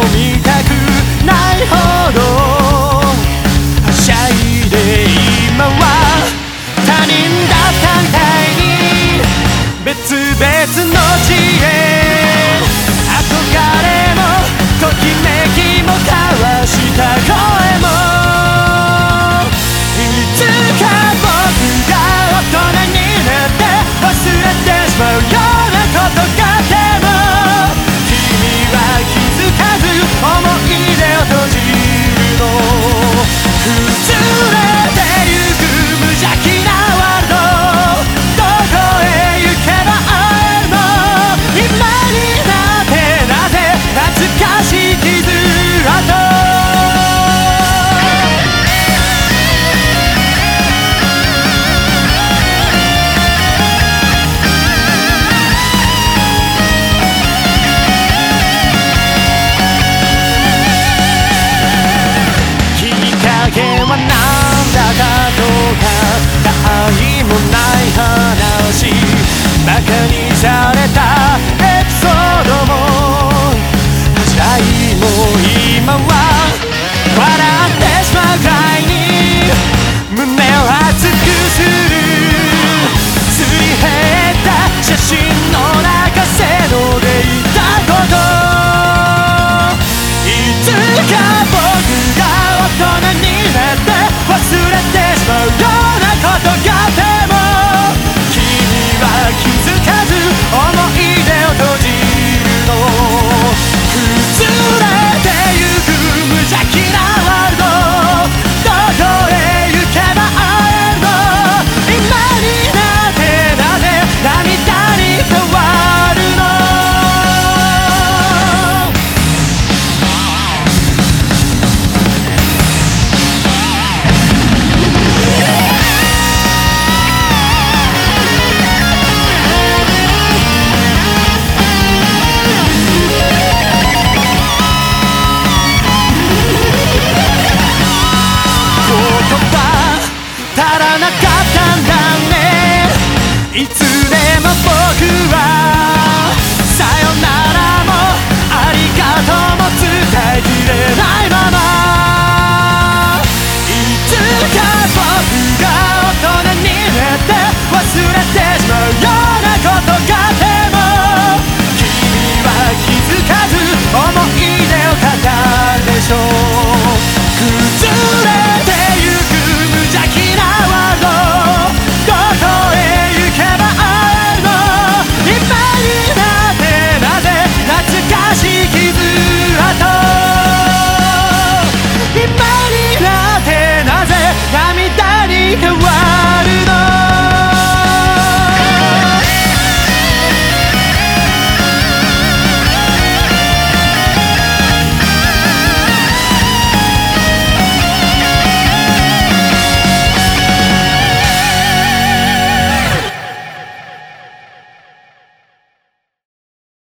見たくないほどはしゃいで今は他人だったみたいに別々の地へ憧れもときめきも交わした声もいつか僕が大人になって忘れてしまうようなことがあって思い出を閉じるの崩れてゆく無邪気なワールドどこへ行けば会えるの今になってなぜ懐かしい傷跡はなんだかどうか他愛もない話バカにされたエピソードも時代も今は笑ってしまうくらいに胸を熱くするすり減った写真の中せのでいたこといつか僕が大人に忘れてしまうようなことがあっても君は気づかず思い出を閉じるの崩れてゆく無邪気なワールドどこへ行けば会えるの今になってなぜ涙に変わるの足らなかったんだねいつでも僕は